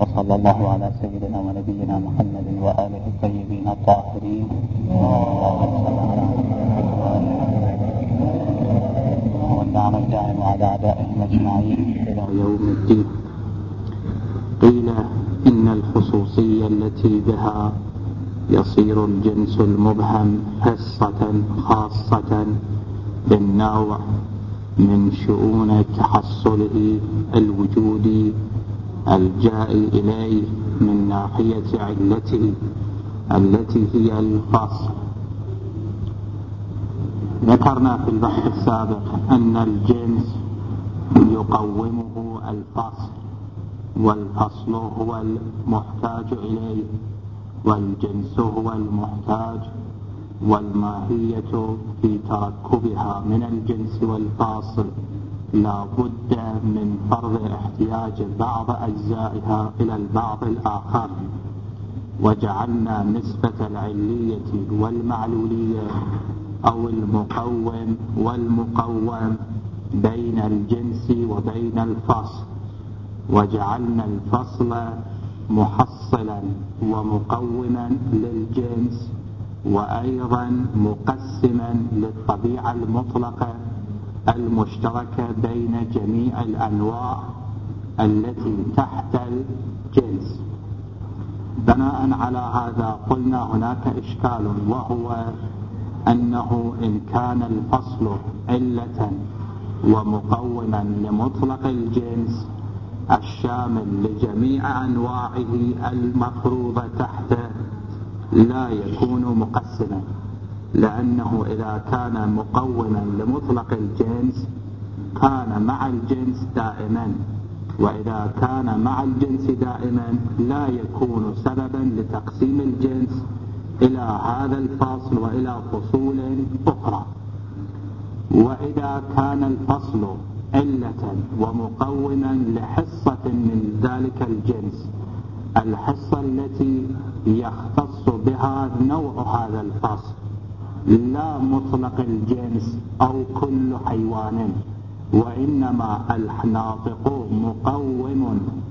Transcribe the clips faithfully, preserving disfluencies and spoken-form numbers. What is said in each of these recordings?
وصلى الله على سيدنا ونبينا محمد وآله الطيبين الطاهرين والنعم الدائم على أعدائهم أجمعين إلى يوم الدين. قيل إن الخصوصية التي بها يصير الجنس المبهم حصة خاصة بالنوع من شؤون تحصله الوجودي الجائي إليه من ناحية علته التي هي الفصل. ذكرنا في البحث السابق أن الجنس يقومه الفصل، والفصل هو المحتاج إليه، والجنس هو المحتاج، والماهية في تركبها من الجنس والفاصل لا بد من فرض احتياج بعض أجزائها إلى البعض الآخر، وجعلنا نسبة العلية والمعلولية أو المقوم والمقوم بين الجنس وبين الفصل، وجعلنا الفصل محصلا ومقوما للجنس، وأيضا مقسما للطبيعة المطلقة المشتركة بين جميع الأنواع التي تحت الجنس. بناء على هذا قلنا هناك إشكال، وهو أنه إن كان الفصل علة ومقوما لمطلق الجنس الشامل لجميع أنواعه المفروضة تحته لا يكون مقسما، لأنه إذا كان مقوما لمطلق الجنس كان مع الجنس دائما، وإذا كان مع الجنس دائما لا يكون سببا لتقسيم الجنس إلى هذا الفصل وإلى فصول أخرى. وإذا كان الفصل علة ومقوما لحصة من ذلك الجنس، الحصة التي يختص بها نوع هذا الفصل لا مطلق الجنس أو كل حيوان، وإنما الناطق مقوم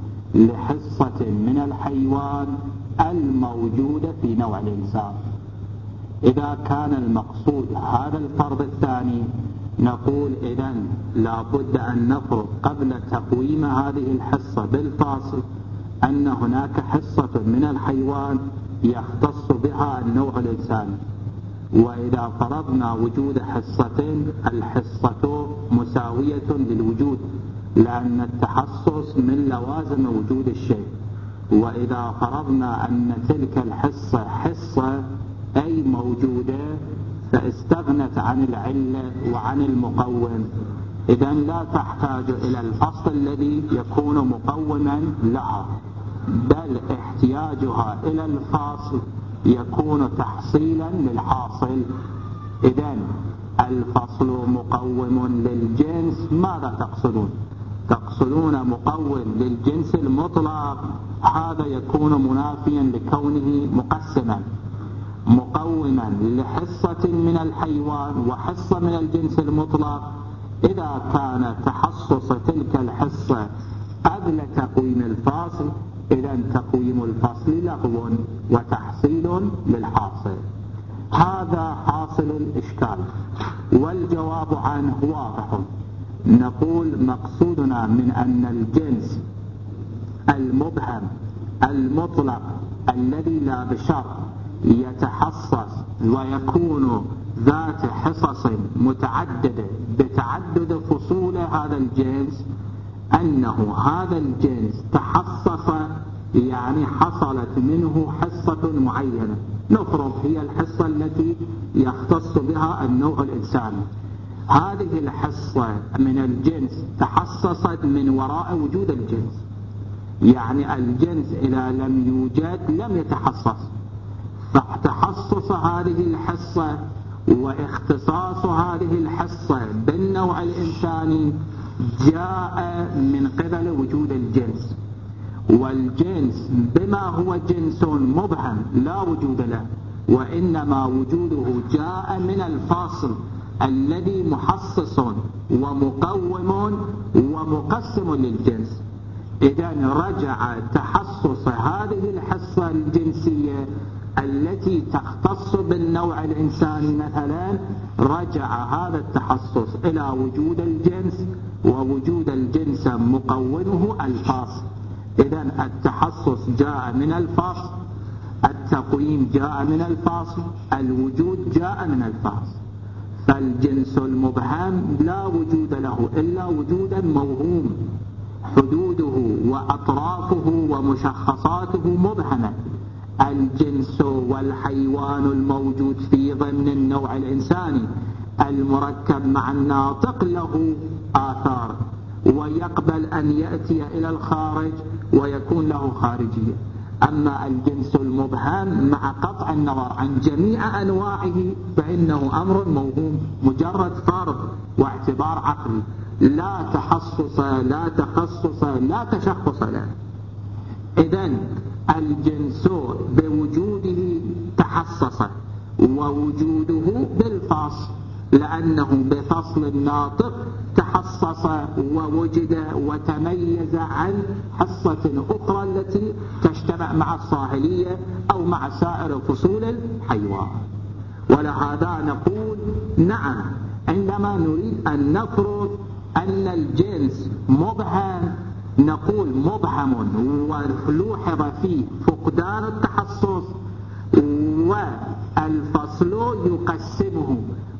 لحصة من الحيوان الموجودة في نوع الإنسان. إذا كان المقصود هذا الفرض الثاني نقول إذن لا بد أن نفرض قبل تقويم هذه الحصة بالفاصل أن هناك حصة من الحيوان يختص بها النوع الإنساني. وإذا فرضنا وجود حصتين الحصة مساوية للوجود، لأن التحصص من لوازم وجود الشيء. وإذا فرضنا أن تلك الحصة حصة أي موجودة فاستغنت عن العلة وعن المقوم، إذن لا تحتاج إلى الفصل الذي يكون مقوما لها، بل احتياجها إلى الفاصل يكون تحصيلا للحاصل. إذن الفصل مقوم للجنس، ماذا تقصدون؟ تقصدون مقوم للجنس المطلق، هذا يكون منافيا لكونه مقسما، مقوما لحصة من الحيوان وحصة من الجنس المطلق. إذا كان تحصص تلك الحصة قبل تقويم الفاصل إذن تقويم الفصل لغو وتحصيل للحاصل. هذا حاصل الإشكال، والجواب عنه واضح. نقول مقصودنا من أن الجنس المبهم المطلق الذي لا بشرط يتحصص ويكون ذات حصص متعددة بتعدد فصول هذا الجنس، أنه هذا الجنس تحصص يعني حصلت منه حصة معينة، نفرض هي الحصة التي يختص بها النوع الإنساني. هذه الحصة من الجنس تحصصت من وراء وجود الجنس، يعني الجنس إذا لم يوجد لم يتحصص، فتحصص هذه الحصة واختصاص هذه الحصة بالنوع الإنساني جاء من قبل وجود الجنس، والجنس بما هو جنس مبهم لا وجود له، وإنما وجوده جاء من الفاصل الذي محصص ومقوم ومقسم للجنس. إذن رجع تحصص هذه الحصة الجنسية التي تختص بالنوع الإنساني مثلا، رجع هذا التحصص إلى وجود الجنس، ووجود الجنس مقومه الفاصل. إذن التحصص جاء من الفاصل، التقويم جاء من الفاصل، الوجود جاء من الفاصل. فالجنس المبهم لا وجود له إلا وجودا موهوم، حدوده وأطرافه ومشخصاته مبهمة. الجنس والحيوان الموجود في ضمن النوع الإنساني المركب مع الناطق له آثار، ويقبل أن يأتي إلى الخارج ويكون له خارجية. أما الجنس المبهم مع قطع النظر عن جميع أنواعه فإنه أمر موهوم، مجرد فرض واعتبار عقلي، لا تحصص لا تخصص لا تشخص له. إذن الجنس بوجوده تحصص، ووجوده بالفصل، لأنه بفصل الناطق تحصص ووجد وتميز عن حصة أخرى التي تجتمع مع الصاهلية أو مع سائر فصول الحيوان. ولهذا نقول نعم، عندما نريد أن نفرض أن الجنس مبهم نقول مبهم ولوحظ فيه فقدان التحصص، والفصل يقسمه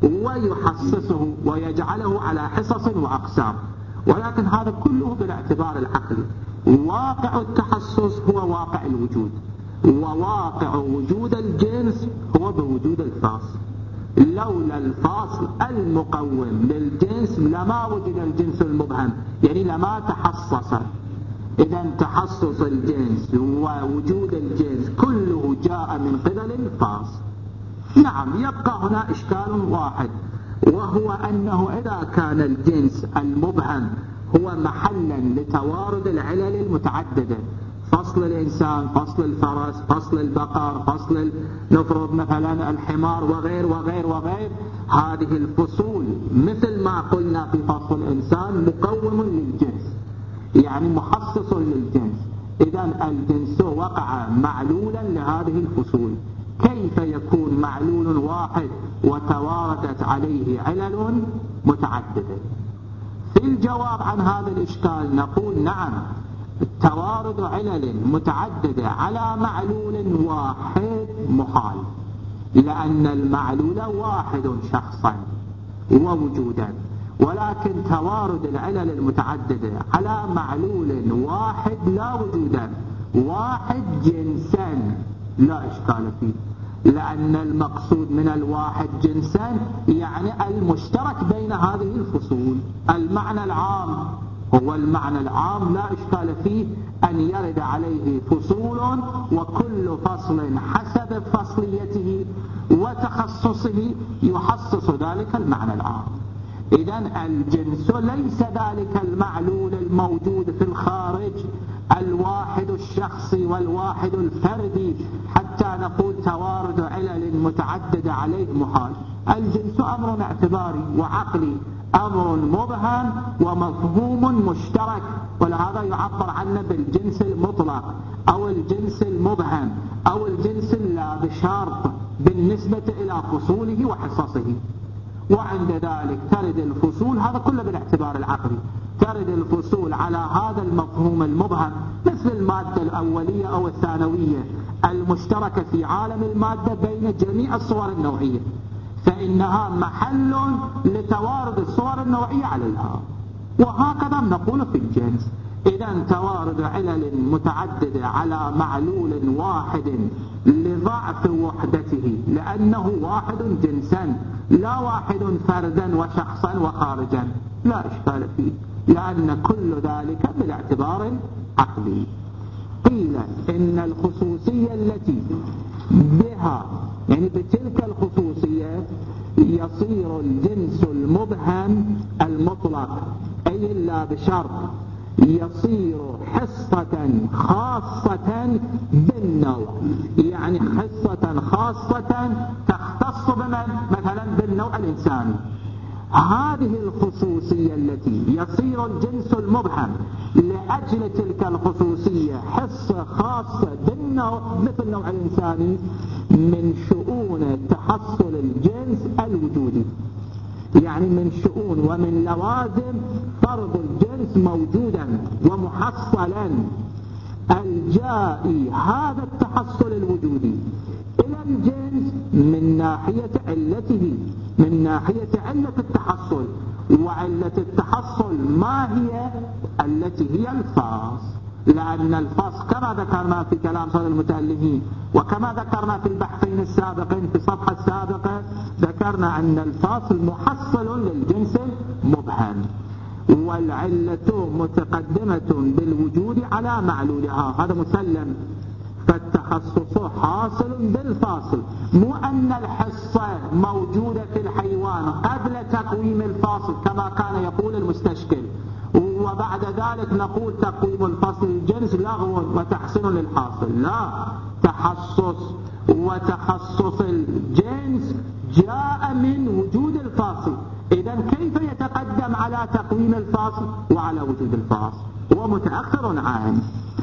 ويحصصه ويجعله على حصص وأقسام. ولكن هذا كله بالاعتبار العقلي. واقع التحصص هو واقع الوجود، وواقع وجود الجنس هو بوجود الفاصل. لولا الفاصل المقوم للجنس لما وجد الجنس المبهم، يعني لما تحصص. إذن تحصص الجنس ووجود الجنس كله جاء من قبل الفاصل. نعم، يبقى هنا إشكال واحد، وهو أنه إذا كان الجنس المبهم هو محلا لتوارد العلل المتعددة، فصل الإنسان، فصل الفرس، فصل البقر، فصل نفرض مثلا الحمار وغير وغير وغير، هذه الفصول مثل ما قلنا في فصل الإنسان مقوم للجنس، يعني محصص للجنس. إذن الجنس وقع معلولا لهذه الفصول. كيف يكون معلول واحد وتواردت عليه علل متعددة؟ في الجواب عن هذا الإشكال نقول نعم، توارد علل متعددة على معلول واحد محال، لأن المعلول واحد شخصا ووجودا، ولكن توارد العلل المتعددة على معلول واحد لا وجودا، واحد جنسا لا إشكال فيه، لأن المقصود من الواحد جنسا يعني المشترك بين هذه الفصول. المعنى العام هو المعنى العام لا إشكال فيه أن يرد عليه فصول، وكل فصل حسب فصليته وتخصصه يحصص ذلك المعنى العام. إذن الجنس ليس ذلك المعلول الموجود في الخارج الواحد الشخصي والواحد الفردي حتى نقول توارد علل متعددة عليه محال. الجنس أمر اعتباري وعقلي، أمر مبهم ومفهوم مشترك، ولهذا يعبر عنه بالجنس المطلق أو الجنس المبهم أو الجنس اللا بشرط بالنسبة إلى فصوله وحصصه. وعند ذلك ترد الفصول، هذا كله بالاعتبار العقلي، ترد الفصول على هذا المفهوم المبهم مثل المادة الأولية أو الثانوية المشتركة في عالم المادة بين جميع الصور النوعية، فإنها محل لتوارد الصور النوعية عليها. وهكذا نقول في الجنس. إذن توارد علل متعددة على معلول واحد لضعف وحدته، لأنه واحد جنسا لا واحد فردا وشخصا وخارجا، لا إشكال فيه، لأن كل ذلك بالاعتبار عقلي. قيل إن الخصوصية التي بها، يعني بتلك الخصوصية يصير الجنس المبهم المطلق، أي لا بشرط، يصير حصة خاصة بالنوع، يعني حصة خاصة تختص بمن؟ مثلا بالنوع الإنساني. هذه الخصوصية التي يصير الجنس المبهم لأجل تلك الخصوصية حصة خاصة بالنوع مثل نوع الإنساني من شؤون تحصل الجنس الوجودي، يعني من شؤون ومن لوازم فرض الجنس موجودا ومحصلا الجائي هذا التحصل الوجودي إلى الجنس من ناحية علته، من ناحية علة التحصل. وعلة التحصل ما هي؟ التي هي الفاصل، لأن الفاصل كما ذكرنا في كلام صدر المتألفين وكما ذكرنا في البحثين السابقين في الصفحة السابقة، ذكرنا أن الفاصل محصل للجنس المبهم، والعلة متقدمة بالوجود على معلولها، هذا مسلم. فالتخصص حاصل بالفاصل، مو أن الحصة موجودة في الحيوان قبل تقويم الفاصل كما كان يقول المستشكل، وبعد ذلك نقول تقويم الفصل الجنس لغو وتحسن للحاصل. لا، تخصص وتخصص الجنس جاء من وجود الفاصل، إذن كيف يتقدم على تقويم الفاصل وعلى وجود الفاصل؟ هو متأخر عنه.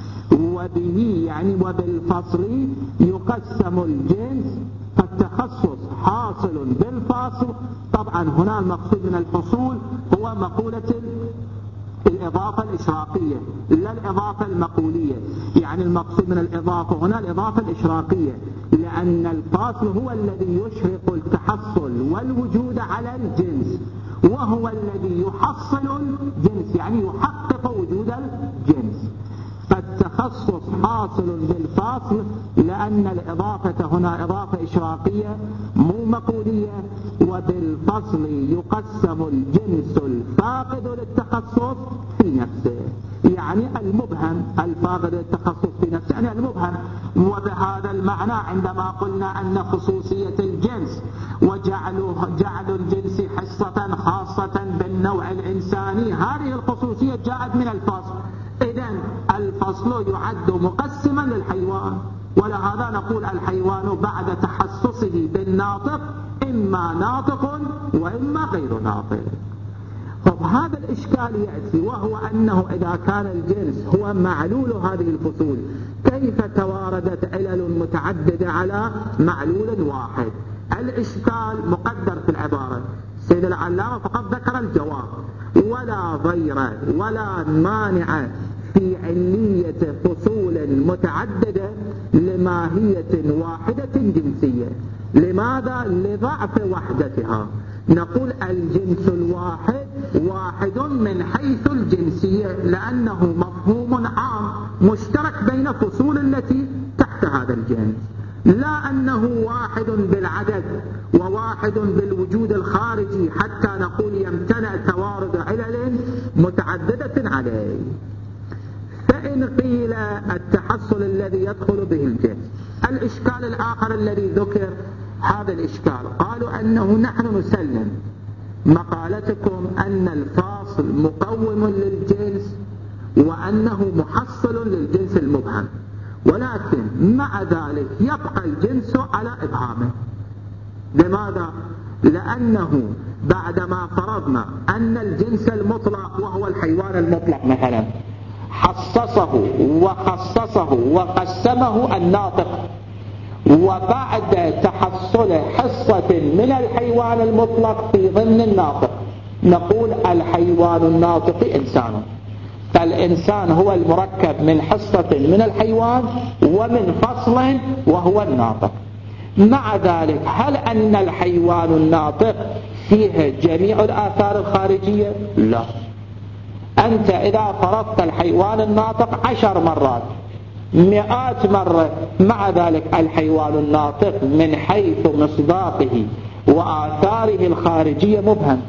وبه يعني وبالفصل يقسم الجنس، فالتخصص حاصل بالفاصل. طبعا هنا المقصود من الحصول هو مقولة الإضافة الإشراقية لا الإضافة المقولية، يعني المقصود من الإضافة هنا الإضافة الإشراقية، لأن الفاصل هو الذي يشرق التحصل والوجود على الجنس، وهو الذي يحصل الجنس يعني يحقق وجود الجنس. فالتخصص حاصل بالفاصل لأن الإضافة هنا إضافة إشراقية مو مقولية. وبالفصل يقسم الجنس الفاقد للتخصص في نفسه، يعني المبهم الفاقد للتخصص في نفسه يعني المبهم. وبهذا المعنى عندما قلنا أن خصوصية الجنس وجعله جعل الجنس حصة خاصة بالنوع الإنساني، هذه الخصوصية جاءت من الفصل. إذن الفصل يعد مقسما للحيوان، ولهذا نقول الحيوان بعد تحسسه بالناطق إما ناطق وإما غير ناطق. طب هذا الإشكال يأتي، وهو أنه إذا كان الجنس هو معلول هذه الفصول كيف تواردت علل متعددة على معلول واحد؟ الإشكال مقدر في العبارة، سيد العلامة فقط ذكر الجواب، ولا ضير ولا مانع في علية فصول متعددة لماهية واحدة جنسية. لماذا؟ لضعف وحدتها. نقول الجنس الواحد واحد من حيث الجنسية لأنه مفهوم عام مشترك بين فصول التي تحت هذا الجنس، لا أنه واحد بالعدد وواحد بالوجود الخارجي حتى نقول يمتنع توارد علل متعددة عليه. فإن قيل التحصل الذي يدخل به الجنس. الإشكال الآخر الذي ذكر هذا الإشكال، قالوا أنه نحن نسلم مقالتكم أن الفاصل مقوم للجنس وأنه محصل للجنس المبهم، ولكن مع ذلك يبقى الجنس على إبهامه. لماذا؟ لأنه بعدما فرضنا أن الجنس المطلق وهو الحيوان المطلق مثلا حصصه وخصصه وقسمه الناطق، وبعد تحصل حصة من الحيوان المطلق في ضمن الناطق نقول الحيوان الناطق إنسان، فالإنسان هو المركب من حصة من الحيوان ومن فصل وهو الناطق. مع ذلك هل أن الحيوان الناطق فيه جميع الآثار الخارجية؟ لا. أنت إذا فرضت الحيوان الناطق عشر مرات مئات مرة، مع ذلك الحيوان الناطق من حيث مصداقه وآثاره الخارجية مبهم.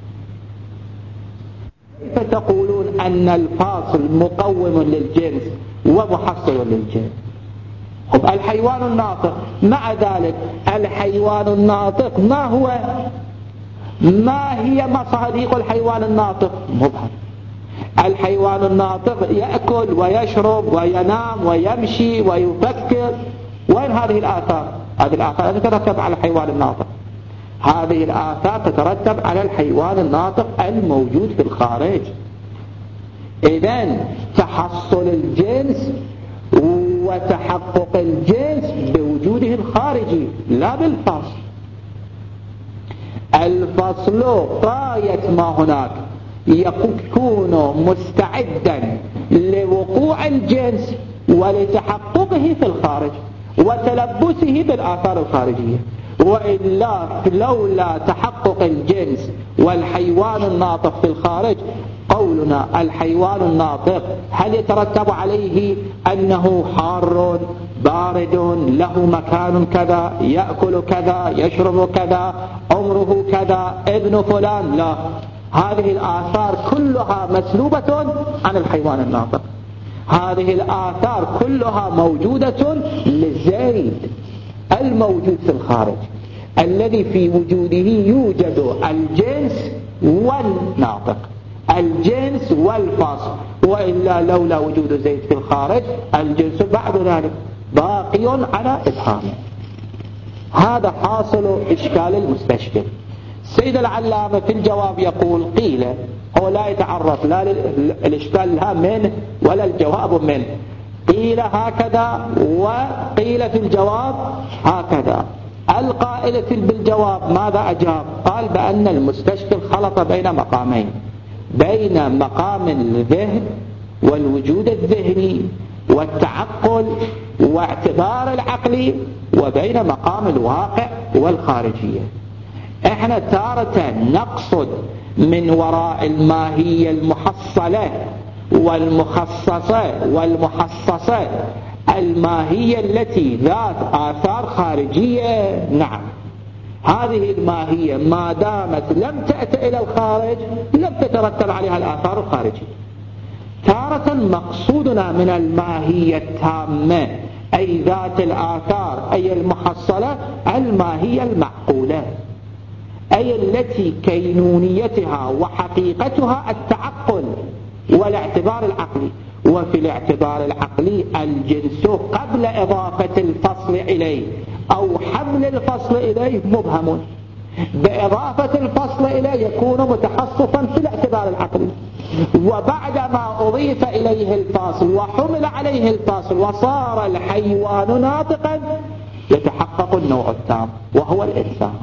كيف تقولون أن الفاصل مقوم للجنس ومحصل للجنس؟ خب الحيوان الناطق، مع ذلك الحيوان الناطق ما هو ما هي مصادق الحيوان الناطق؟ مبهم. الحيوان الناطق يأكل ويشرب وينام ويمشي ويفكر، وين هذه الآثار؟ هذه الآثار تترتب على الحيوان الناطق. هذه الآثار تترتب على الحيوان الناطق الموجود في الخارج. إذن تحصل الجنس وتحقق الجنس بوجوده الخارجي لا بالفصل. الفصل غاية ما هناك يكون مستعدا لوقوع الجنس ولتحققه في الخارج وتلبسه بالآثار الخارجية، وإلا لولا تحقق الجنس والحيوان الناطق في الخارج، قولنا الحيوان الناطق هل يترتب عليه أنه حار بارد له مكان كذا يأكل كذا يشرب كذا عمره كذا ابن فلان؟ لا، هذه الآثار كلها مسلوبة عن الحيوان الناطق. هذه الآثار كلها موجودة لزيد الموجود في الخارج الذي في وجوده يوجد الجنس والناطق، الجنس والفصل، وإلا لولا وجود زيد في الخارج الجنس بعد ذلك باقي على إبهامه. هذا حاصل إشكال المستشكل. سيد العلامة في الجواب يقول قيل، هو لا يتعرف لا للإشكال لا منه ولا الجواب منه، قيل هكذا وقيل في الجواب هكذا. القائل بالجواب ماذا أجاب؟ قال بأن المستشكل خلط بين مقامين، بين مقام الذهن والوجود الذهني والتعقل واعتبار العقل، وبين مقام الواقع والخارجية. احنا تارة نقصد من وراء الماهية المحصلة والمخصصة والمحصصة الماهية التي ذات آثار خارجية. نعم، هذه الماهية ما دامت لم تأتي إلى الخارج لم تترتب عليها الآثار الخارجية. تارة مقصودنا من الماهية التامة أي ذات الآثار أي المحصلة الماهية المعقولة، أي التي كينونيتها وحقيقتها التعقل والاعتبار العقلي. وفي الاعتبار العقلي الجنس قبل إضافة الفصل إليه أو حمل الفصل إليه مبهم، بإضافة الفصل إليه يكون متحصصا في الاعتبار العقلي، وبعدما أضيف إليه الفاصل وحمل عليه الفاصل وصار الحيوان ناطقا يتحقق النوع التام وهو الإنسان.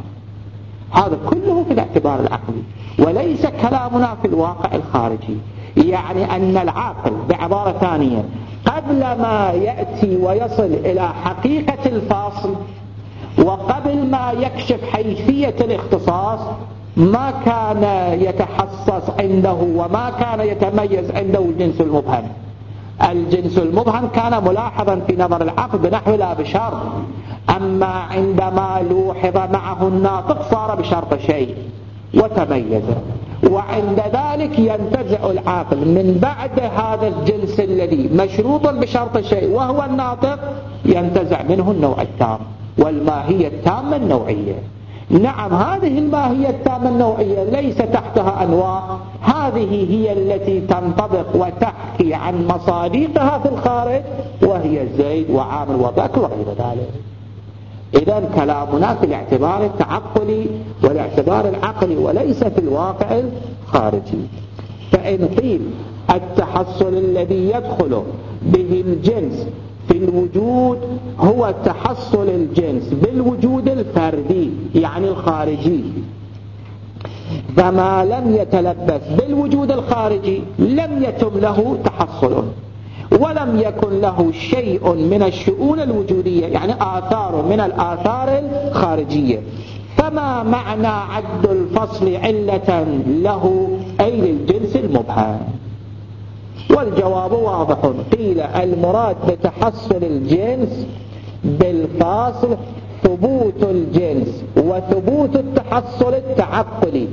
هذا كله في الاعتبار العقلي وليس كلامنا في الواقع الخارجي. يعني أن العاقل بعبارة ثانية قبل ما يأتي ويصل إلى حقيقة الفاصل وقبل ما يكشف حيثية الاختصاص ما كان يتحسس عنده وما كان يتميز عنده الجنس المبهم. الجنس المبهم كان ملاحظا في نظر العقل بنحو لا بشرط، أما عندما لوحظ معه الناطق صار بشرط شيء وتميز، وعند ذلك ينتزع العاقل من بعد هذا الجنس الذي مشروط بشرط شيء وهو الناطق ينتزع منه النوع التام والماهية التامة النوعية. نعم، هذه الماهية التامة النوعية ليس تحتها أنواع، هذه هي التي تنطبق وتحكي عن مصادقها في الخارج وهي زيد وعامل وبكر وغير ذلك. إذن كلامنا في الاعتبار التعقلي والاعتبار العقلي وليس في الواقع الخارجي. فإن قيل التحصل الذي يدخل به الجنس في الوجود هو تحصل الجنس بالوجود الفردي يعني الخارجي، فما لم يتلبس بالوجود الخارجي لم يتم له تحصل ولم يكن له شيء من الشؤون الوجودية يعني آثار من الآثار الخارجية. فما معنى عد الفصل علة له أي للجنس المبهم؟ والجواب واضح، قيل المراد بتحصل الجنس بالفاصل ثبوت الجنس وثبوت التحصل التعقلي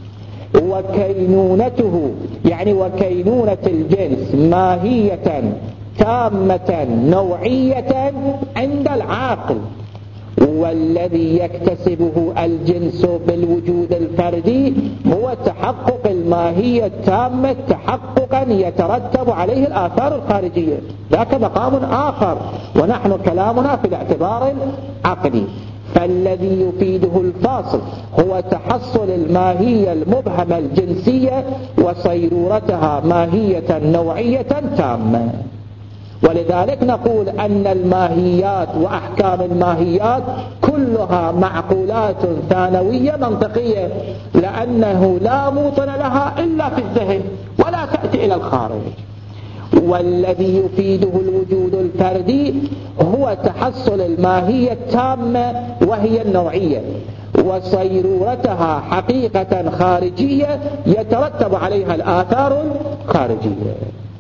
وكينونته يعني وكينونة الجنس ماهية تامة نوعية عند العاقل، والذي يكتسبه الجنس بالوجود الفردي هو تحقق الماهية التامة تحققا يترتب عليه الآثار الخارجية. ذاك مقام آخر ونحن كلامنا في الاعتبار العقلي. فالذي يفيده الفاصل هو تحصل الماهية المبهمة الجنسية وصيرورتها ماهية نوعية تامة. ولذلك نقول أن الماهيات وأحكام الماهيات كلها معقولات ثانوية منطقية، لأنه لا موطن لها إلا في الذهن ولا تأتي إلى الخارج. والذي يفيده الوجود الفردي هو تحصل الماهية التامة وهي النوعية وصيرورتها حقيقة خارجية يترتب عليها الآثار الخارجية.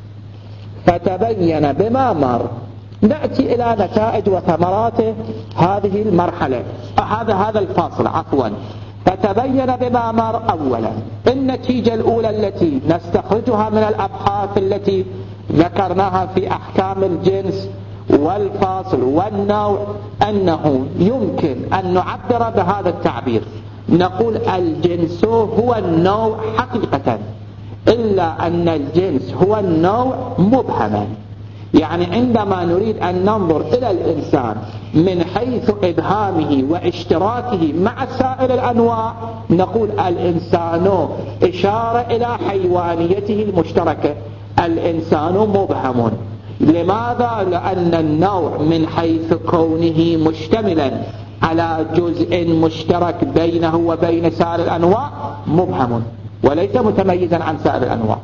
فتبين بما مر. نأتي إلى نتائج وثمرات هذه المرحلة، هذا هذا الفاصل عفوا. فتبين بما مر أولا النتيجة الأولى التي نستخرجها من الأبحاث التي ذكرناها في أحكام الجنس والفاصل والنوع، أنه يمكن أن نعبر بهذا التعبير، نقول الجنس هو النوع حقيقة، إلا أن الجنس هو النوع مبهما. يعني عندما نريد أن ننظر إلى الإنسان من حيث إبهامه واشتراكه مع سائر الأنواع، نقول الإنسان إشارة إلى حيوانيته المشتركة، الإنسان مبهم. لماذا؟ لأن النوع من حيث كونه مشتملا على جزء مشترك بينه وبين سائر الأنواع مبهم وليس متميزا عن سائر الأنواع.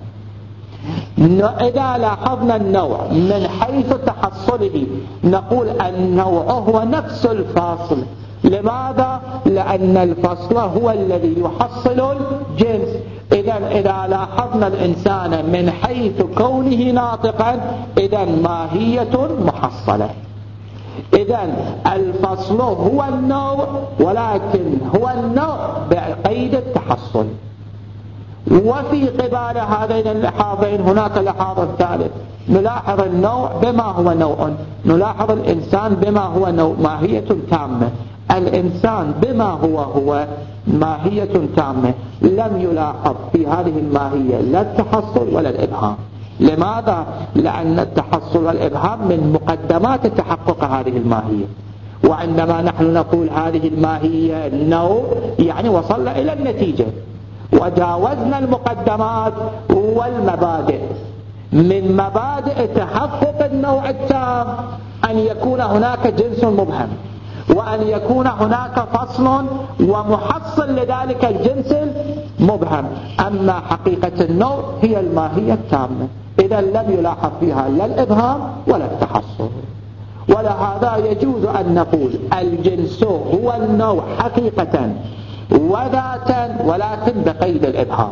إذا لاحظنا النوع من حيث تحصله نقول النوع هو نفس الفاصل. لماذا؟ لأن الفصل هو الذي يحصل الجنس. إذا إذا لاحظنا الإنسان من حيث كونه ناطقا، إذا ماهية محصلة. إذا الفصل هو النوع، ولكن هو النوع بقيد التحصل. وفي قبال هذين اللحاظين هناك لحاظ ثالث، نلاحظ النوع بما هو نوع، نلاحظ الإنسان بما هو نوع، ماهية تامة. الإنسان بما هو هو ماهية تامة، لم يلاحظ في هذه الماهية لا التحصل ولا الإبهام. لماذا؟ لأن التحصل والإبهام من مقدمات تحقق هذه الماهية. وعندما نحن نقول هذه الماهية النوع، يعني وصلنا إلى النتيجة وجاوزنا المقدمات والمبادئ. من مبادئ تحقق النوع التام أن يكون هناك جنس مبهم، وأن يكون هناك فصل ومحصل لذلك الجنس المبهم. أما حقيقة النوع هي الماهية التامة، إذا لم يلاحظ فيها لا الإبهام ولا التحصل. ولهذا يجوز أن نقول الجنس هو النوع حقيقة وذاتا ولكن بقيد الإبهام.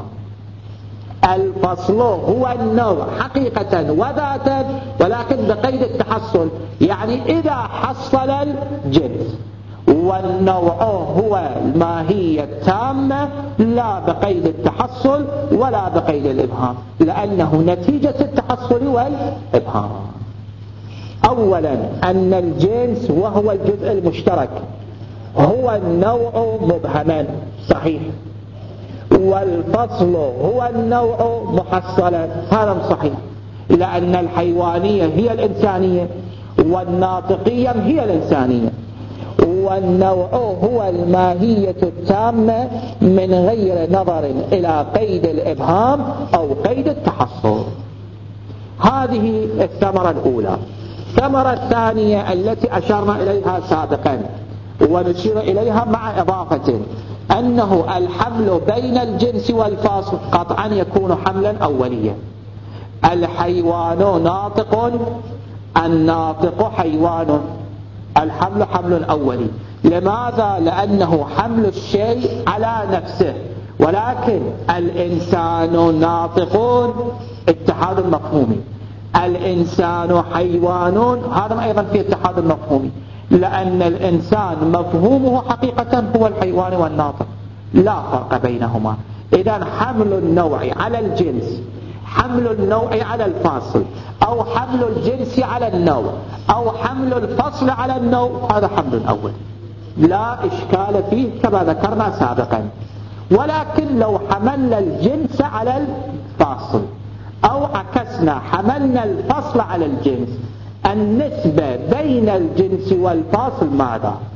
الفصل هو النوع حقيقة وذاتا ولكن بقيد التحصل، يعني إذا حصل الجنس. والنوع هو الماهية التامة لا بقيد التحصل ولا بقيد الإبهام، لأنه نتيجة التحصل والإبهام. أولا أن الجنس وهو الجزء المشترك هو النوع مبهما، صحيح. والفصل هو النوع محصلا، هذا صحيح، لأن الحيوانية هي الإنسانية والناطقية هي الإنسانية. والنوع هو الماهية التامة من غير نظر إلى قيد الإبهام أو قيد التحصل. هذه الثمرة الأولى. الثمرة الثانية التي أشرنا إليها سابقا ونشير إليها مع إضافة، أنه الحمل بين الجنس والفاصل قطعا يكون حملا أوليا. الحيوان ناطق، الناطق حيوان، الحمل حمل أولي. لماذا؟ لأنه حمل الشيء على نفسه، ولكن الإنسان ناطق اتحاد مفهومي، الإنسان حيوان هذا أيضا في اتحاد مفهومي، لأن الإنسان مفهومه حقيقة هو الحيوان والناطق، لا فرق بينهما. إذا حمل النوع على الجنس، حمل النوع على الفاصل، أو حمل الجنس على النوع، أو حمل الفصل على النوع، هذا حمل أول لا إشكال فيه كما ذكرنا سابقا. ولكن لو حملنا الجنس على الفاصل أو عكسنا حملنا الفصل على الجنس، النسبة بين الجنس والفاصل ماذا؟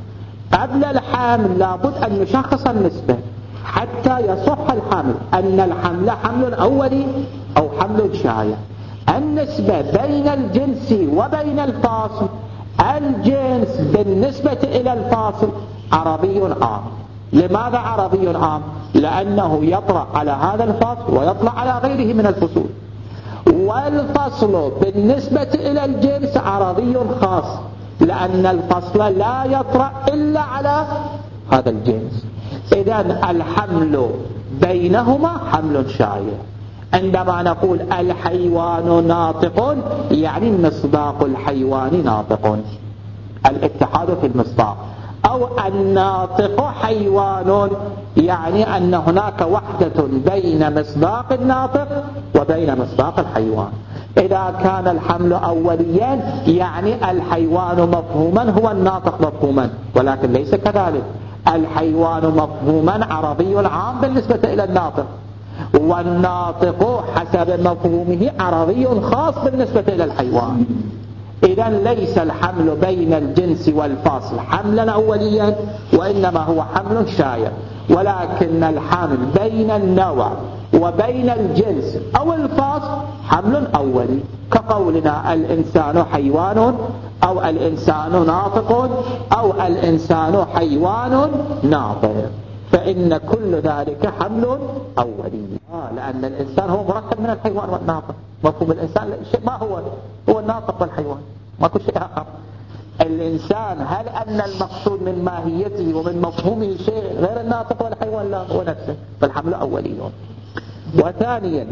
قبل الحمل لابد أن نشخص النسبة حتى يصح الحمل، أن الحمل حمل أولي أو حمل شايع. النسبة بين الجنس وبين الفاصل، الجنس بالنسبة إلى الفاصل عرضي عام. لماذا عرضي عام؟ لأنه يطرأ على هذا الفصل ويطلع على غيره من الفصول. والفصل بالنسبة إلى الجنس عرضي خاص، لأن الفصل لا يطرأ إلا على هذا الجنس. إذن الحمل بينهما حمل شايع. عندما نقول الحيوان ناطق يعني مصداق الحيوان ناطق، الاتحاد في المصداق. أو الناطق حيوان يعني أن هناك وحدة بين مصداق الناطق وبين مصداق الحيوان. إذا كان الحمل أوليا يعني الحيوان مفهوما هو الناطق مفهوما، ولكن ليس كذلك. الحيوان مفهوما عربي عام بالنسبة إلى الناطق، والناطق حسب مفهومه عربي خاص بالنسبة إلى الحيوان. إذن ليس الحمل بين الجنس والفاصل حملا أوليا، وإنما هو حمل شايع. ولكن الحمل بين النوع وبين الجنس أو الفاصل حمل أولي، كقولنا الإنسان حيوان أو الإنسان ناطق أو الإنسان حيوان ناطق، فإن كل ذلك حمل أولي. آه لأن الإنسان هو مركب من الحيوان والناطق. مفهوم الإنسان شيء ما هو هو الناطق والحيوان، ما كل شيء آخر. الإنسان هل أن المقصود من ماهيته ومن مفهومه شيء غير الناطق والحيوان؟ لا، هو نفسه، فالحمل أولي. وثانيا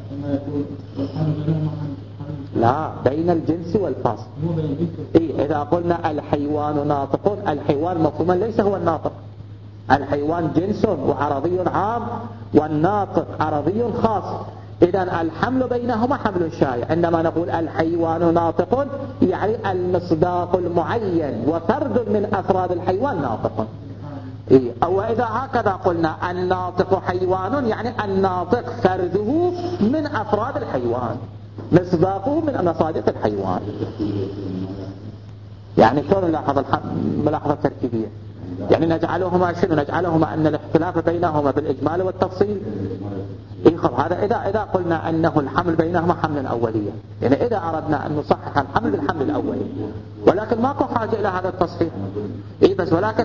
لا بين الجنس والفاصل. إيه إذا قلنا الحيوان ناطق، الحيوان مفهوما ليس هو الناطق. الحيوان جنس وعرضي عام والناطق عرضي خاص. إذن الحمل بينهما حمل شايع. عندما نقول الحيوان ناطق يعني المصداق المعين وفرد من أفراد الحيوان ناطق. إيه؟ أو إذا هكذا قلنا الناطق حيوان يعني الناطق فرده من أفراد الحيوان، مصداقه من مصادق الحيوان. يعني شلون نلاحظ ملاحظة تركيبية؟ يعني نجعلهما شنو؟ نجعلهما أن الاختلاف بينهما بالإجمال والتفصيل. إيه خب هذا إذا إذا قلنا أنه الحمل بينهما حمل أولية، يعني إذا أردنا أن نصحح الحمل بالحمل الأولي، ولكن ماكو حاجة إلى هذا التصحيح. إيه بس ولكن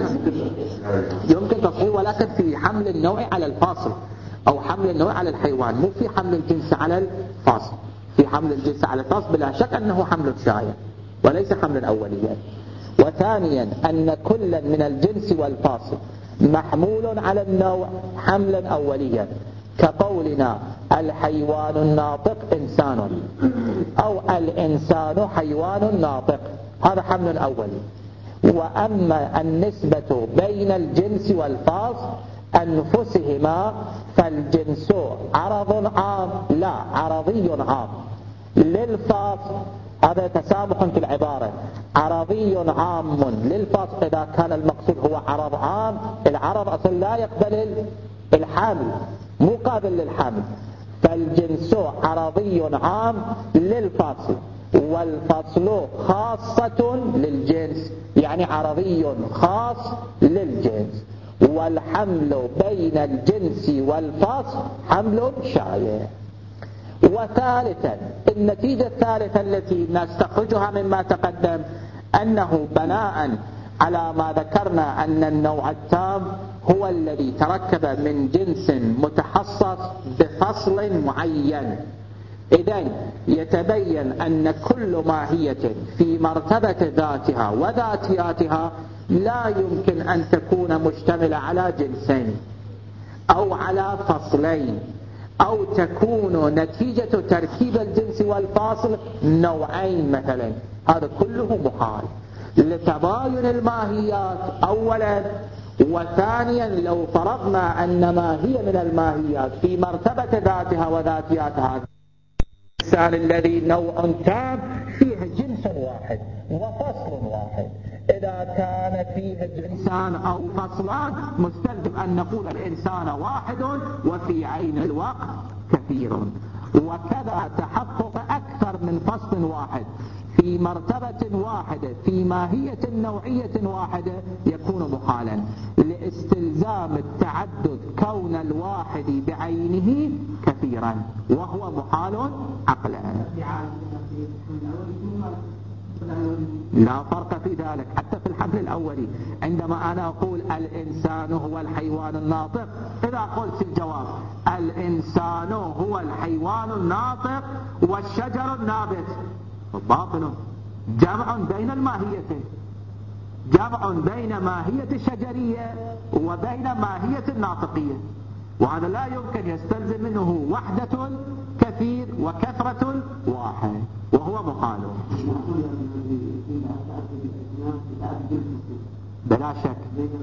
يمكن تصحيح، ولكن في حمل النوع على الفاصل أو حمل النوع على الحيوان، مو في حمل الجنس على الفاصل. في حمل الجنس على الفاصل بلا شك أنه حمل شايع وليس حمل أوليا. وثانيا أن كل من الجنس والفاصل محمول على النوع حملا أوليا، كقولنا الحيوان الناطق إنسان أو الإنسان حيوان ناطق، هذا حمل أولي. وأما النسبة بين الجنس والفاصل أنفسهما فالجنس عرض عام لا عرضي عام للفاصل. هذا تسامح في العبارة، عرضي عام للفاصل إذا كان المقصود هو عرض عام. العرض أصلا لا يقبل الحمل، مو قابل للحمل، فالجنس عرضي عام للفاصل، والفصل خاصة للجنس يعني عرضي خاص للجنس. والحمل بين الجنس والفصل حمل شايع. وثالثا النتيجة الثالثة التي نستخرجها مما تقدم أنه بناء على ما ذكرنا أن النوع التام هو الذي تركب من جنس متحصص بفصل معين. إذن يتبين أن كل ماهية في مرتبة ذاتها وذاتياتها لا يمكن أن تكون مشتملة على جنسين أو على فصلين، أو تكون نتيجة تركيب الجنس والفاصل نوعين مثلا. هذا كله محال لتباين الماهيات أولا، وثانيا لو فرضنا أن ماهية من الماهيات في مرتبة ذاتها وذاتياتها، الإنسان الذي نوع تام فيه جنس واحد وفصل واحد، إذا كان فيه جنسان أو فصلان مستلزم أن نقول الإنسان واحد وفي عين الوقت كثير. وكذا تحقق أكثر من فصل واحد في مرتبة واحدة في ماهية نوعية واحدة يكون محالا لاستلزام التعدد كون الواحد بعينه كثيرا، وهو محال عقلا. لا فرق في ذلك حتى في الحمل الأولي. عندما أنا أقول الإنسان هو الحيوان الناطق، إذا قلت الجواب الإنسان هو الحيوان الناطق والشجر النابت، باطل. جمع بين الماهيتين، جمع بين ماهية الشجرية وبين ماهية الناطقية، وهذا لا يمكن، يستلزم منه وحدة كثير وكثرة واحد، وهو محال. بلا شك.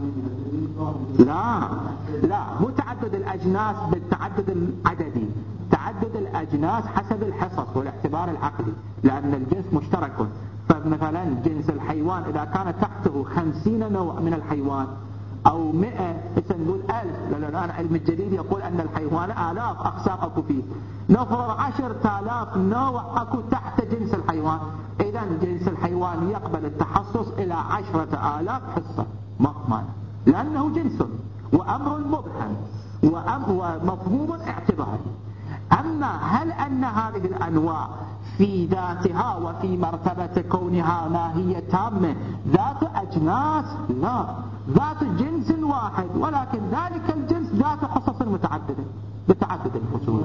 لا لا مو تعدد الأجناس بالتعدد العددي، تعدد الأجناس حسب الحصص والاعتبار العقلي، لأن الجنس مشترك. فمثلا جنس الحيوان إذا كان تحته خمسين نوع من الحيوان أو مئة، نقول ألف، لأن الآن علم الجديد يقول أن الحيوان آلاف أقسام أكو فيه، نفرض عشر آلاف نوع أكو تحت جنس الحيوان، إذا جنس الحيوان يقبل التحصص إلى عشرة آلاف حصة مضمن، لأنه جنس وأمر مبهم ومفهوم اعتباري. أما هل أن هذه الأنواع في ذاتها وفي مرتبة كونها ماهية تامة ذات أجناس؟ لا، ذات جنس واحد، ولكن ذلك الجنس ذات خصص متعددة بتعدد الفصول.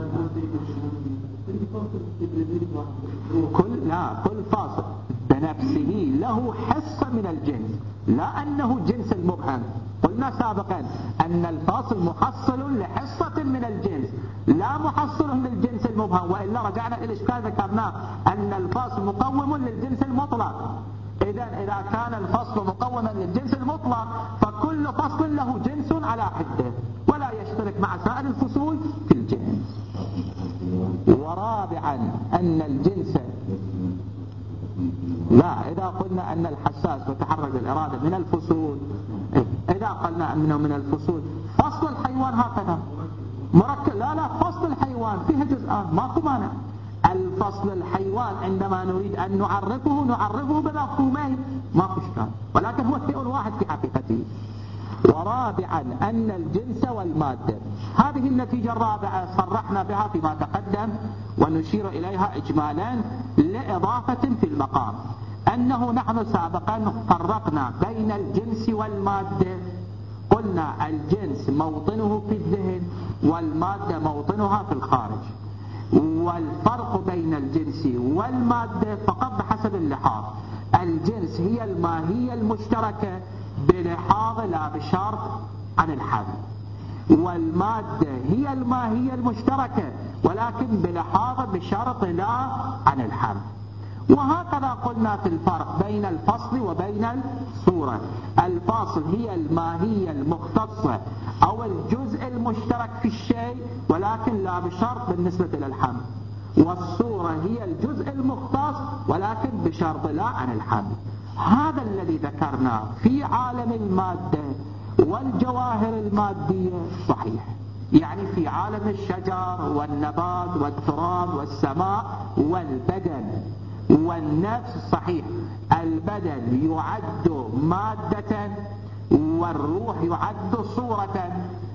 كل لا كل فاصل بنفسه له حصة من الجنس، لا أنه جنس المبهم. قلنا سابقا أن الفاصل محصل لحصة من الجنس لا محصل للجنس المبهم، وإلا رجعنا إلى الإشكال ذكرناه أن الفاصل مقوم للجنس المطلق. إذا إذا كان الفصل مقوما للجنس المطلق فكل فصل له جنس على حده ولا يشترك مع سائر الفصول في الجنس. ورابعا أن الجنس لا، إذا قلنا أن الحساس وتحرك الإرادة من الفصول، إذا قلنا أنه من الفصول، فصل الحيوان هكذا مركب، لا لا فصل الحيوان فيها جزءان ماكو مانع. الفصل الحيوان عندما نريد أن نعرفه نعرفه بمفهومين ماكو إشكال، ولكن هو شيء واحد في حقيقته. ورابعا أن الجنس والمادة، هذه النتيجة الرابعة صرحنا بها فيما تقدم ونشير إليها إجمالا لإضافة في المقام، أنه نحن سابقا فرقنا بين الجنس والمادة. قلنا الجنس موطنه في الذهن والمادة موطنها في الخارج، والفرق بين الجنس والمادة فقط بحسب اللحاظ. الجنس هي الماهية المشتركة بلحاظ لا بشرط عن الحد، والمادة هي الماهية المشتركة ولكن بلحاظ بشرط لا عن الحد. وهكذا قلنا في الفرق بين الفصل وبين الصورة. الفاصل هي الماهية المختصة أو الجزء المشترك في الشيء ولكن لا بشرط بالنسبة إلى الحمل، والصورة هي الجزء المختص ولكن بشرط لا عن الحمل. هذا الذي ذكرناه في عالم المادة والجواهر المادية صحيح، يعني في عالم الشجر والنبات والتراب والسماء والبدن والنفس صحيح. البدن يعد مادة والروح يعد صورة،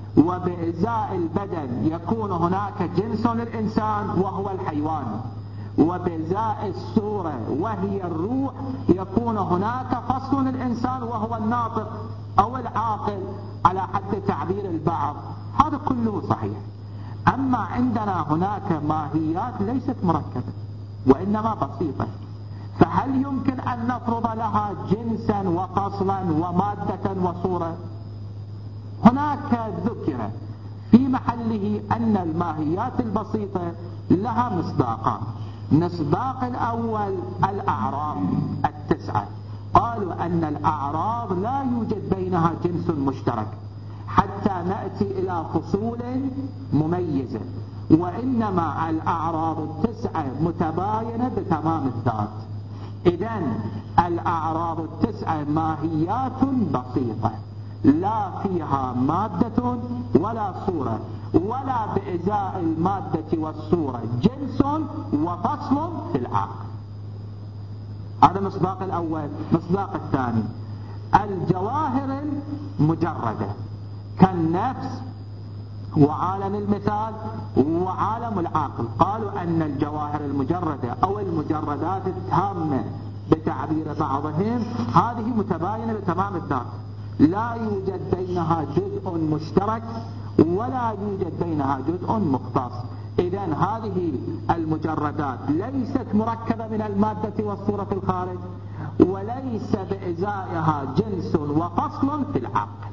وبإزاء البدن يكون هناك جنس للإنسان وهو الحيوان، وبإزاء الصورة وهي الروح يكون هناك فصل للإنسان وهو الناطق أو العاقل على حد تعبير البعض. هذا كله صحيح. أما عندنا هناك ماهيات ليست مركبة وإنما بسيطة، فهل يمكن أن نفرض لها جنسا وفصلا ومادة وصورة؟ هناك ذكر في محله أن الماهيات البسيطة لها مصداقان. مصداق الأول الأعراض التسعة، قالوا أن الأعراض لا يوجد بينها جنس مشترك حتى نأتي إلى فصول مميزة، وإنما الأعراض التسعة متباينة بتمام الذات. إذن الأعراض التسعة ماهيات بسيطة لا فيها مادة ولا صورة، ولا بإزاء المادة والصورة جنس وفصل في العقل. هذا مصداق الأول. مصداق الثاني الجواهر المجردة كالنفس وعالم المثال وعالم العقل، قالوا أن الجواهر المجردة أو المجردات التامة بتعبير بعضهم هذه متباينة بتمام الذات، لا يوجد بينها جزء مشترك ولا يوجد بينها جزء مختص. إذن هذه المجردات ليست مركبة من المادة والصورة في الخارج، وليس بإزائها جنس وفصل في العقل.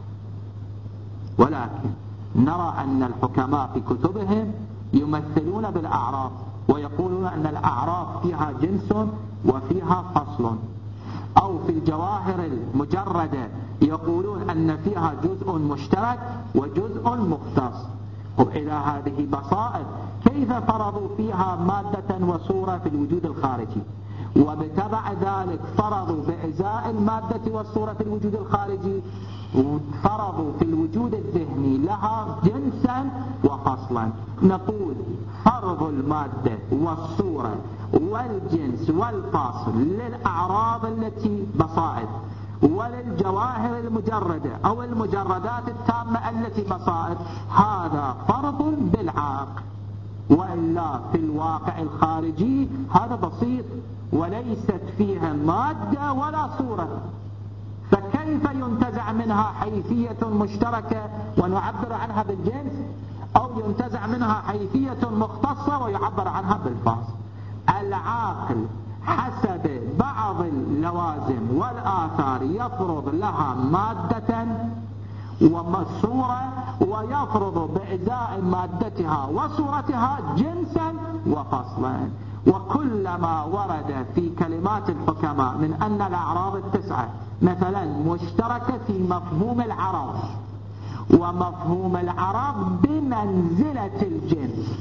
ولكن نرى أن الحكماء في كتبهم يمثلون بالأعراف ويقولون أن الأعراف فيها جنس وفيها فصل، أو في الجواهر المجردة يقولون أن فيها جزء مشترك وجزء مختص. وإلى هذه بصائر كيف فرضوا فيها مادة وصورة في الوجود الخارجي، وبتبع ذلك فرضوا بإزاء المادة والصورة في الوجود الخارجي، فرضوا في الوجود الذهني لها جنسا وفصلا. نقول فرض المادة والصورة والجنس والفصل للأعراض التي بصائر، وللجواهر المجردة أو المجردات التامة التي بصائر، هذا فرض بالعقل، وإلا في الواقع الخارجي هذا بسيط وليست فيها مادة ولا صورة، فكيف ينتزع منها حيثية مشتركة ونعبر عنها بالجنس، أو ينتزع منها حيثية مختصة ويعبر عنها بالفصل؟ العاقل حسب بعض اللوازم والآثار يفرض لها مادة وصورة، ويفرض بإزاء مادتها وصورتها جنسا وفصلا. وكلما ورد في كلمات الحكماء من أن الأعراض التسعة مثلا مشتركة في مفهوم العرض، ومفهوم العرض بمنزلة الجنس،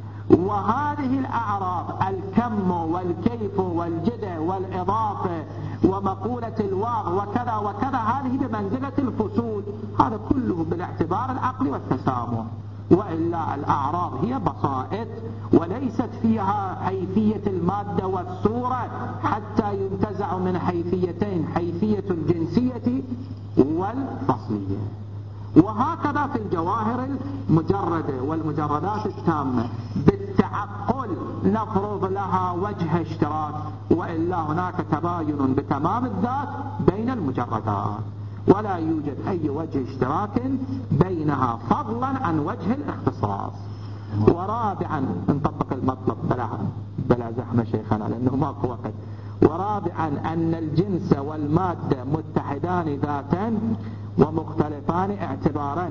وهذه الأعراض الكم والكيف والجدة والإضافة ومقولة الواو وكذا وكذا هذه بمنزلة الفصول، هذا كله بالاعتبار العقلي والتسامح. وإلا الأعراض هي بسائط وليست فيها حيثية المادة والصورة حتى ينتزع من حيثيتين، حيثية الجنسية والفصلية. وهكذا في الجواهر المجردة والمجردات التامة بالتعقل نفرض لها وجه اشتراك، وإلا هناك تباين بتمام الذات بين المجردات، ولا يوجد أي وجه اشتراك بينها فضلا عن وجه الاختصاص. ورابعا نطبق المطلب بلا, بلا زحمة شيخنا لأنه ماكو وقت. ورابعا أن الجنس والمادة متحدان ذاتا ومختلفان اعتبارا،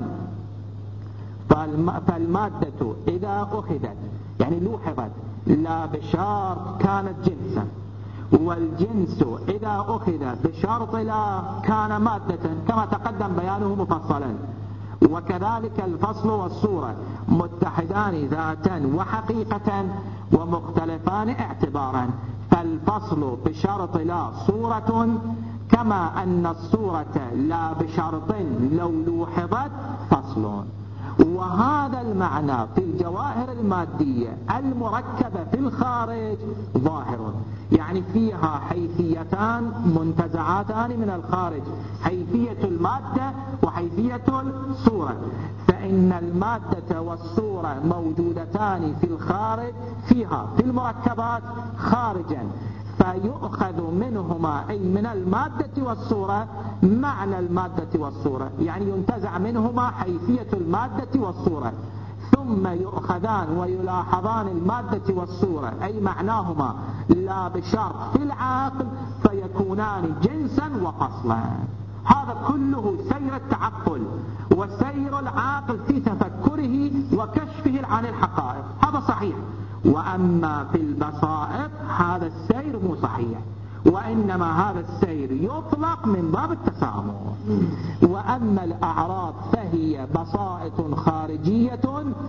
فالمادة إذا أخذت يعني لوحظت لا بشرط كانت جنسا، والجنس إذا أخذ بشرط لا كان مادة كما تقدم بيانه مفصلا. وكذلك الفصل والصورة متحدان ذاتا وحقيقة ومختلفان اعتبارا، فالفصل بشرط لا صورة كما أن الصورة لا بشرط لو لوحظت فصل. وهذا المعنى في الجواهر المادية المركبة في الخارج ظاهر، يعني فيها حيثيتان منتزعاتان من الخارج، حيثية المادة وحيثية الصورة. فإن المادة والصورة موجودتان في الخارج فيها في المركبات خارجا، فيؤخذ منهما أي من المادة والصورة معنى المادة والصورة، يعني ينتزع منهما حيثية المادة والصورة، ثم يؤخذان ويلاحظان المادة والصورة أي معناهما لا بشرط في العقل فيكونان جنسا وفصلا. هذا كله سير التعقل وسير العاقل في تفكره وكشفه عن الحقائق، هذا صحيح. وأما في البصائر هذا السير مو صحيح، وإنما هذا السير يطلق من باب التسامح. وأما الأعراض فهي بسائط خارجية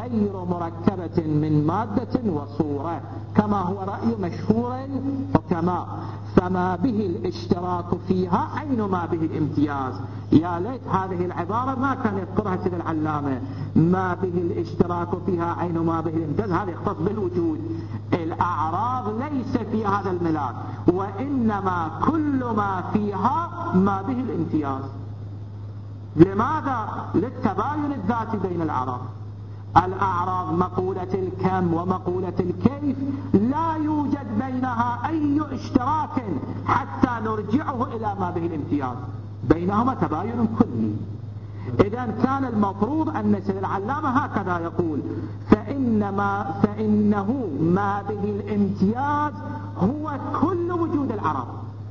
غير مركبة من مادة وصورة كما هو رأي مشهور الحكماء، فما به الاشتراك فيها عين ما به الامتياز. يا ليت هذه العبارة ما كان يذكرها سيد العلامة، ما به الاشتراك فيها عين ما به الامتياز، هذا يختص بالوجود. الأعراض ليس في هذا الملاك، وإنما كل ما فيها ما به الامتياز. لماذا؟ للتباين الذاتي بين الأعراض. الأعراض مقولة الكم ومقولة الكيف لا يوجد بينها أي اشتراك حتى نرجعه إلى ما به الامتياز، بينهما تباين كلي. إذا كان المفروض أن سيد العلامة هكذا يقول: فإنما فإنه ما به الامتياز هو كل وجود العرض،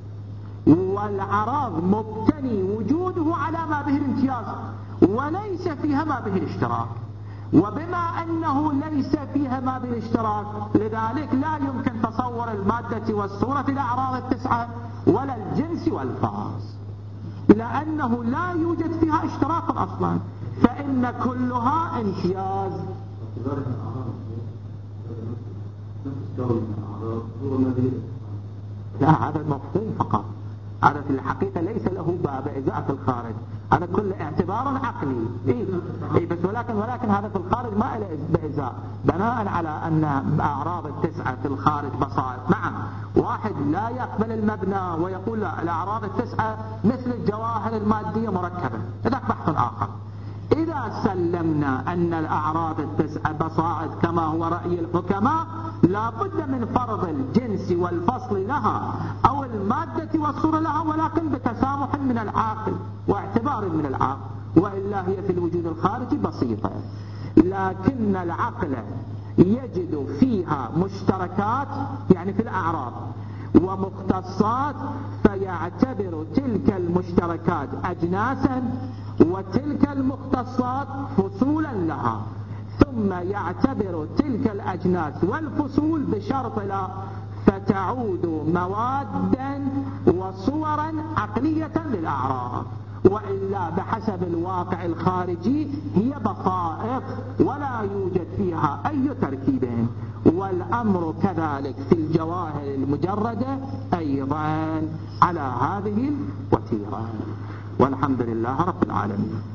والعرض مبتني وجوده على ما به الامتياز وليس فيها ما به الاشتراك. وبما أنه ليس فيها ما به الاشتراك، لذلك لا يمكن تصور المادة والصورة في الأعراض التسعة ولا الجنس والفاس، لأنه لا يوجد فيها اشتراك أصلا، فإن كلها امتياز. لا، هذا المفهوم فقط، هذا في الحقيقة ليس له باب إزاء في الخارج، هذا كل اعتبار عقلي. إيه؟ إيه بس ولكن ولكن هذا في الخارج ما له بإزاء، بناء على أن أعراض التسعة في الخارج بصائر. نعم، واحد لا يقبل المبنى ويقول لا، الأعراض التسعة مثل الجواهر المادية مركبة، هذا بحث آخر. إذا سلمنا أن الأعراض التسعة بصائد كما هو رأي الحكماء، لا بد من فرض الجنس والفصل لها أو المادة والصورة لها، ولكن بتسامح من العاقل واعتبار من العاقل، وإلا هي في الوجود الخارجي بسيطة. لكن العقل يجد فيها مشتركات، يعني في الأعراض، ومختصات، فيعتبر تلك المشتركات أجناسا وتلك المختصات فصولا لها، ثم يعتبر تلك الأجناس والفصول بشرط لا، فتعود موادا وصورا عقلية للأعراض، وإلا بحسب الواقع الخارجي هي بصائر ولا يوجد فيها أي تركيب. والأمر كذلك في الجواهر المجردة أيضا على هذه الوتيرة. والحمد لله رب العالمين.